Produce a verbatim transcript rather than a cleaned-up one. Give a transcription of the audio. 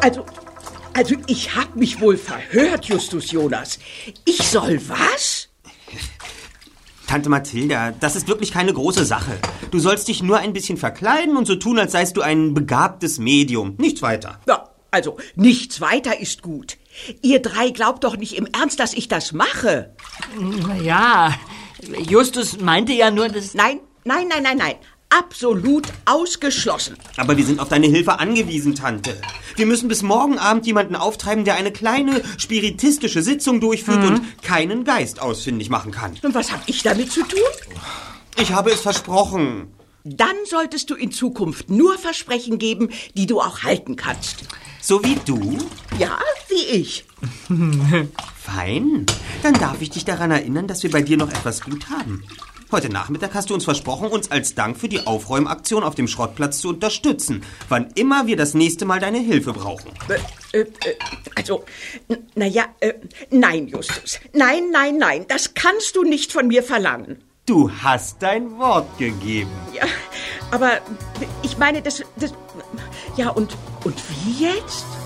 Also, also ich hab mich wohl verhört, Justus Jonas. Ich soll was? Tante Mathilda, das ist wirklich keine große Sache. Du sollst dich nur ein bisschen verkleiden und so tun, als seist du ein begabtes Medium. Nichts weiter. Ja, also nichts weiter ist gut. Ihr drei glaubt doch nicht im Ernst, dass ich das mache. Ja, Justus meinte ja nur, dass... Nein, nein, nein, nein, nein. Absolut ausgeschlossen. Aber wir sind auf deine Hilfe angewiesen, Tante. Wir müssen bis morgen Abend jemanden auftreiben, der eine kleine spiritistische Sitzung durchführt mhm. und keinen Geist ausfindig machen kann. Und was habe ich damit zu tun? Ich habe es versprochen. Dann solltest du in Zukunft nur Versprechen geben, die du auch halten kannst. So wie du? Ja, wie ich. Fein. Dann darf ich dich daran erinnern, dass wir bei dir noch etwas gut haben. Heute Nachmittag hast du uns versprochen, uns als Dank für die Aufräumaktion auf dem Schrottplatz zu unterstützen, wann immer wir das nächste Mal deine Hilfe brauchen. Äh, äh, also, naja, äh, nein, Justus. Nein, nein, nein, das kannst du nicht von mir verlangen. Du hast dein Wort gegeben. Ja, aber ich meine, das... das ja, und, und wie jetzt?